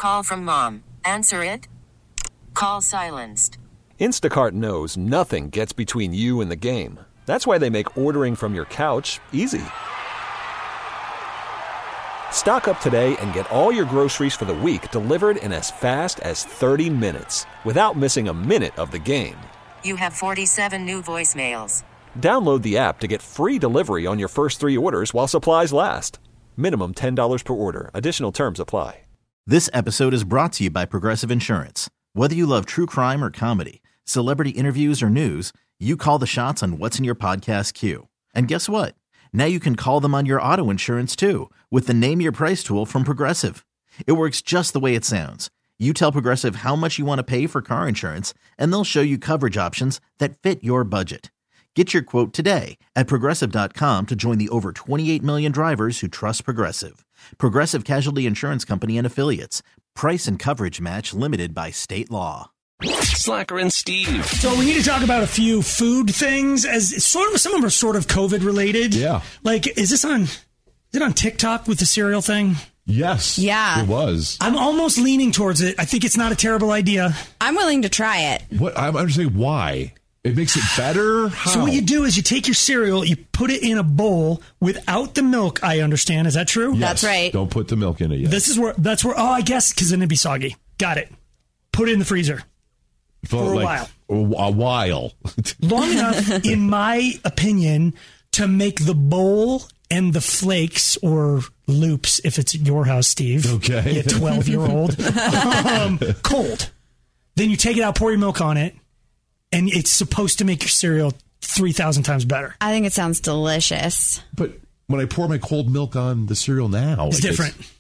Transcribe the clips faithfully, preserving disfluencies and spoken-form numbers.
call from mom. Answer it. Call silenced. Instacart knows nothing gets between you and the game. That's why they make ordering from your couch easy. Stock up today and get all your groceries for the week delivered in as fast as thirty minutes without missing a minute of the game. You have forty-seven new voicemails. Download the app to get free delivery on your first three orders while supplies last. Minimum ten dollars per order. Additional terms apply. This episode is brought to you by Progressive Insurance. Whether you love true crime or comedy, celebrity interviews or news, you call the shots on what's in your podcast queue. And guess what? Now you can call them on your auto insurance too with the Name Your Price tool from Progressive. It works just the way it sounds. You tell Progressive how much you want to pay for car insurance, and they'll show you coverage options that fit your budget. Get your quote today at Progressive dot com to join the over twenty-eight million drivers who trust Progressive. Progressive Casualty Insurance Company and Affiliates. Price and coverage match limited by state law. Slacker and Steve. So we need to talk about a few food things, as sort of some of them are sort of COVID related. Yeah. Like, is this on, is it on TikTok with the cereal thing? Yes. Yeah. It was. I'm almost leaning towards it. I think it's not a terrible idea. I'm willing to try it. What I'm understanding why. It makes it better? How? So what you do is you take your cereal, you put it in a bowl without the milk, I understand. Is that true? Yes. That's right. Don't put the milk in it yet. This is where, that's where, oh, I guess, because then it'd be soggy. Got it. Put it in the freezer. For a like, while. A while. Long enough, in my opinion, to make the bowl and the flakes or loops, if it's your house, Steve. Okay. You twelve-year-old. um, cold. Then you take it out, pour your milk on it, and it's supposed to make your cereal three thousand times better. I think it sounds delicious. But when I pour my cold milk on the cereal now... It's like different. It's,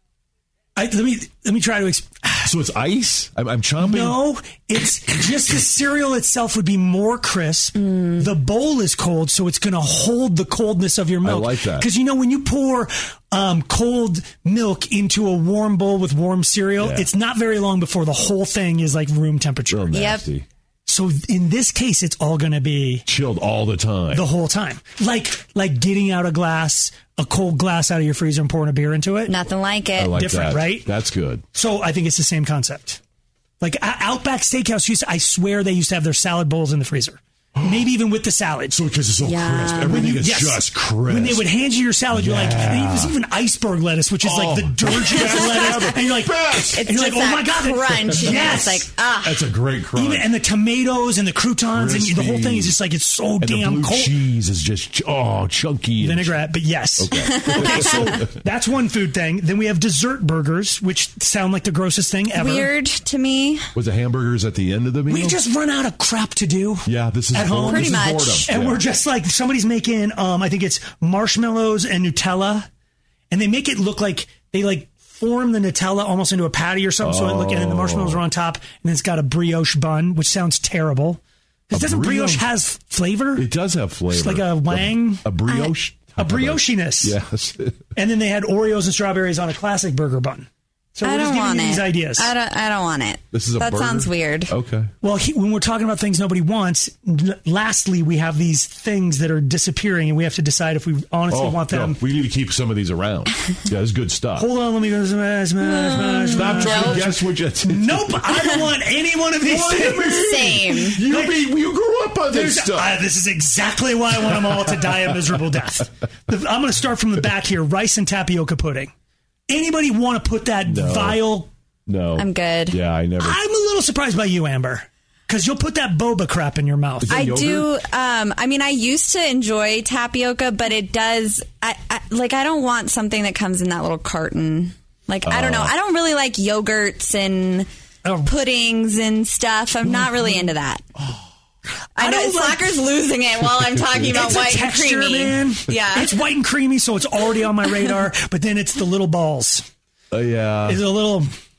I, let me let me try to explain. So it's ice? I'm, I'm chomping? No, it's just the cereal itself would be more crisp. Mm. The bowl is cold, so it's going to hold the coldness of your milk. I like that. Because, you know, when you pour um, cold milk into a warm bowl with warm cereal, yeah. It's not very long before the whole thing is like room temperature. Real nasty. Yep. So in this case, it's all going to be... chilled all the time. The whole time. Like like getting out a glass, a cold glass out of your freezer and pouring a beer into it. Nothing like it. I like Different, that. right? That's good. So I think it's the same concept. Like Outback Steakhouse used to, I swear they used to have their salad bowls in the freezer. Maybe even with the salad. So because it's so yeah. crisp. Everything you, is yes. just crisp. When they would hand you your salad, you're yeah. like, and there's even iceberg lettuce, which is oh. like the dirtiest lettuce. And you're like, Best. and you're like, oh my God. Crunch. Yes. It's like, ah. That's a great crunch. Even, and the tomatoes and the croutons Crispy. and the whole thing is just like, it's so and damn the blue cold. cheese is just, oh, chunky. Vinaigrette, but yes. Okay. Okay, so that's one food thing. Then we have dessert burgers, which sound like the grossest thing ever. Weird to me. Was the hamburgers at the end of the meal? We just run out of crap to do. Yeah, this is at home. Pretty this much. Is boredom. And yeah. we're just like, somebody's making, um, I think it's marshmallows and Nutella. And they make it look like they like form the Nutella almost into a patty or something. Oh. So it look, and then the marshmallows are on top. And then it's got a brioche bun, which sounds terrible. Because doesn't brioche, brioche has flavor? It does have flavor. It's like a wang. A, a brioche. A brioche-ness. Yes. And then they had Oreos and strawberries on a classic burger bun. So I we're don't just giving want you it. these ideas. I don't. I don't want it. This is a that burger? sounds weird. Okay. Well, he, when we're talking about things nobody wants, l- lastly, we have these things that are disappearing, and we have to decide if we honestly Oh, want them. no, we need to keep some of these around. Yeah, it's good stuff. Hold on, let me go. Smash, smash, smash, Stop smash. trying Nope. to guess what you. Nope, I don't want any one of these things. Same. You, be, you grew up on this There's- stuff. uh, this is exactly why I want them all to die a miserable death. The- I'm going to start from the back here. Rice and tapioca pudding. Anybody want to put that No. vile... No. I'm good. Yeah, I never. I'm a little surprised by you, Amber, because you'll put that boba crap in your mouth. Is that I yogurt? do. Um, I mean, I used to enjoy tapioca, but it does. I, I like. I don't want something that comes in that little carton. Like I don't know. I don't really like yogurts and Oh. puddings and stuff. I'm not really into that. Oh. I, I know don't like- Slacker's losing it while I'm talking about It's white a texture, and creamy. man. Yeah, It's white and creamy, so it's already on my radar. But then it's the little balls. Uh, yeah. It's a little.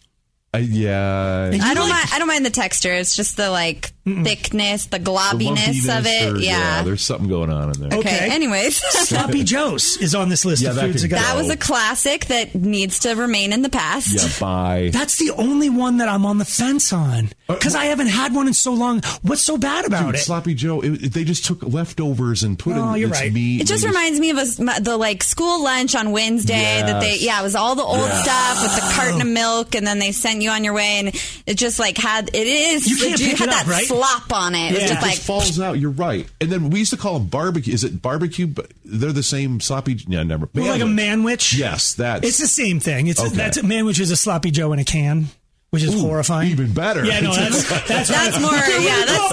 Uh, yeah. And you I don't like- mind. I don't mind the texture. It's just the like thickness, the The globbiness of lumpiness it. or- yeah. There's something going on in there. Okay. Okay. Anyways, Sloppy Joe's is on this list Yeah, of that foods can that got. that go. was a classic that needs to remain in the past. Yeah, bye. That's the only one that I'm on the fence on because I haven't had one in so long. What's so bad about Dude, it? Sloppy Joe, it, it- they just took leftovers and put Oh, in you're its right. meat. It just and they reminds me of a, the like school lunch on Wednesday that they Yes. yeah it was all the old Yeah. stuff with the carton of milk and then they sent you on your way and it just like had it is You can't it pick had it up, that right? slop on it. It was Yeah. just It like just falls out. You're right. And then we used to call them barbecue. Is it barbecue? But they're the same sloppy. Yeah, never. More like a manwich. Yes, that's It's the same thing. It's Okay. that's a manwich is a sloppy Joe in a can, which is Ooh, horrifying. even better. Yeah, no, that's that's, that's more yeah that's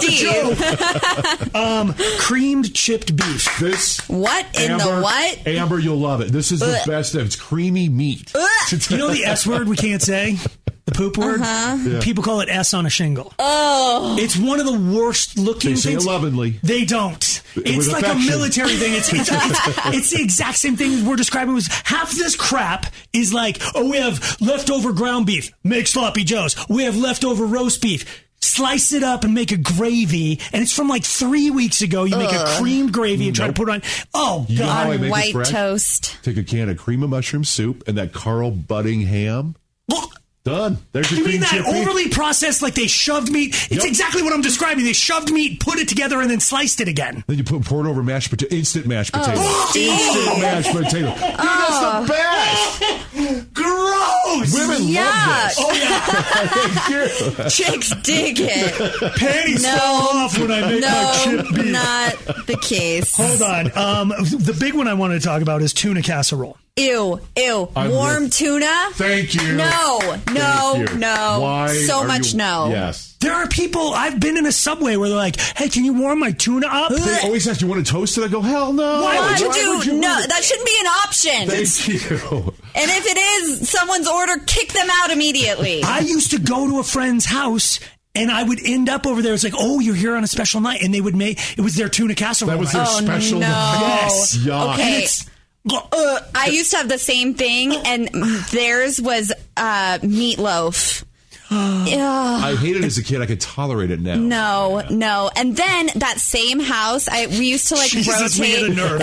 Steve. um creamed chipped beef. this. What in Amber, the what? Amber, you'll love it. This is the Ugh. best. It's creamy meat. You know the S word we can't say? The poop word? Uh-huh. People call it S on a shingle. Oh, It's one of the worst looking They say things. lovingly. They don't. With It's like affection. a military thing. It's, it's, it's, it's the exact same thing we're describing. Was half this crap is like, oh, we have leftover ground beef, make sloppy joes. We have leftover roast beef. Slice it up and make a gravy, and it's from like three weeks ago. You make a creamed gravy and try to put it on. Oh You know how I God! make it white fresh? toast. Take a can of cream of mushroom soup and that Carl Budding ham. Done. There's your You cream mean that chip beef. overly processed, like they shoved meat? It's Yep. exactly what I'm describing. They shoved meat, put it together, and then sliced it again. Then you put pour it over mashed potato, instant mashed potato, Oh, Steve. instant mashed potato. Dude, that's the best. Gross! Women Yuck. love this. Oh yeah, Thank you. Chicks dig it. panties No. fall off when I make my No, chip beef. not the case. Hold on. Um, the big one I want to talk about is tuna casserole. Ew, ew. I'm Warm with- tuna? Thank you. No, no, Thank you. no. Why So are much you- no. Yes. There are people, I've been in a Subway where they're like, hey, can you warm my tuna up? They always ask, you want to toast it? I go, hell no. Why would you Dude, would you no, want it? that shouldn't be an option. Thank you. And if it is someone's order, kick them out immediately. I used to go to a friend's house and I would end up over there. It's like, oh, you're here on a special night. And they would make, it was their tuna casserole. That was night. their Oh, special. no. Yes. Yuck. Okay. And it's, Uh, I used to have the same thing, and theirs was uh, meatloaf. Ugh. I hated it as a kid. I could tolerate it now. No, no. And then that same house, I we used to like Jesus, we rotate. had a nerve.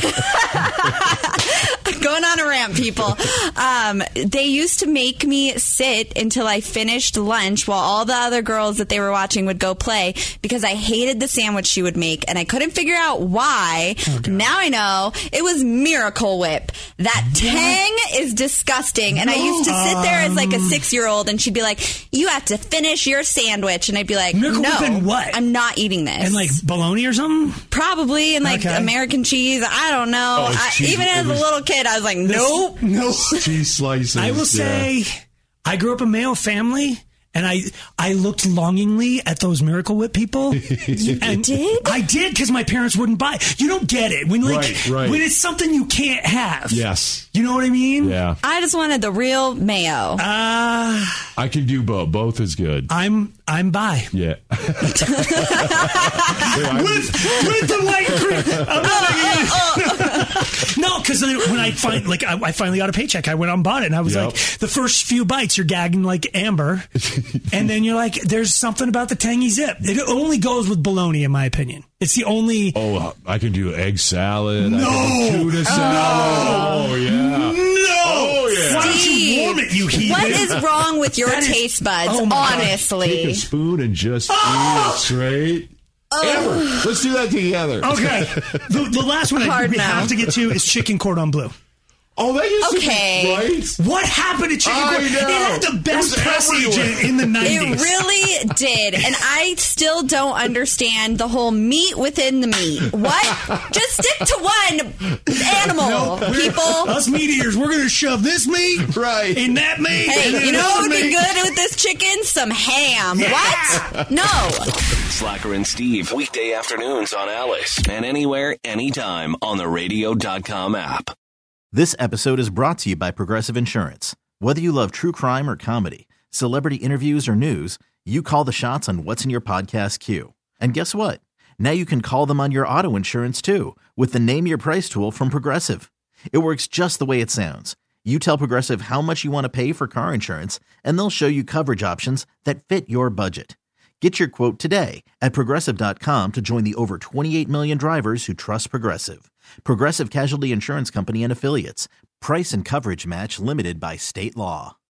Yeah. Going on a rant, people. Um, they used to make me sit until I finished lunch while all the other girls that they were watching would go play because I hated the sandwich she would make and I couldn't figure out why. Now I know it was Miracle Whip. That tang is disgusting. And I used to sit there as like a six year old and she'd be like, you have to finish your sandwich. And I'd be like, Miracle no, Whip and what? I'm not eating this. and like bologna or something? Probably, and like Okay. American cheese. I don't know. Oh, I, cheese. even It as a was- little kid, I was like, nope. No. Cheese slices. I will yeah. say, I grew up a male family, and I I looked longingly at those Miracle Whip people. You and did? I did because my parents wouldn't buy. You don't get it when like Right, right. when it's something you can't have. Yes. You know what I mean? Yeah. I just wanted the real mayo. Uh, I can do both. Both is good. I'm I'm bi. Yeah. with, with the white cream. I'm not no, because when I find like I, I finally got a paycheck, I went out and bought it, and I was Yep. like, the first few bites, you're gagging like Amber, and then you're like, there's something about the tangy zip. It only goes with bologna, in my opinion. It's the only. Oh, I can do egg salad. No. I can do tuna salad. Oh, yeah. No! Oh, yeah. Why don't you Steve, warm it, you heathen? What is wrong with your That is- taste buds? Oh my God. honestly, Take a spoon and just eat Oh. it straight. Amber, let's do that together. Okay. The, the last one I Hard we no. have to get to is chicken cordon bleu. Oh, that used Okay. to be right. What happened to chicken I cordon? know. It had the best It was press everywhere. agent in the it nineties. really did, and I still don't understand the whole meat within the meat. What? Just stick to one animal, people. Us meat eaters, we're going to shove this meat Right. in that meat. and Hey, then you know what would another be meat. good with this chicken? Some ham. Yeah. What? No. Slacker and Steve, weekday afternoons on Alice. And anywhere, anytime on the radio dot com app. This episode is brought to you by Progressive Insurance. Whether you love true crime or comedy, celebrity interviews or news, you call the shots on what's in your podcast queue. And guess what? Now you can call them on your auto insurance too with the Name Your Price tool from Progressive. It works just the way it sounds. You tell Progressive how much you want to pay for car insurance, and they'll show you coverage options that fit your budget. Get your quote today at Progressive dot com to join the over twenty-eight million drivers who trust Progressive. Progressive Casualty Insurance Company and Affiliates. Price and coverage match limited by state law.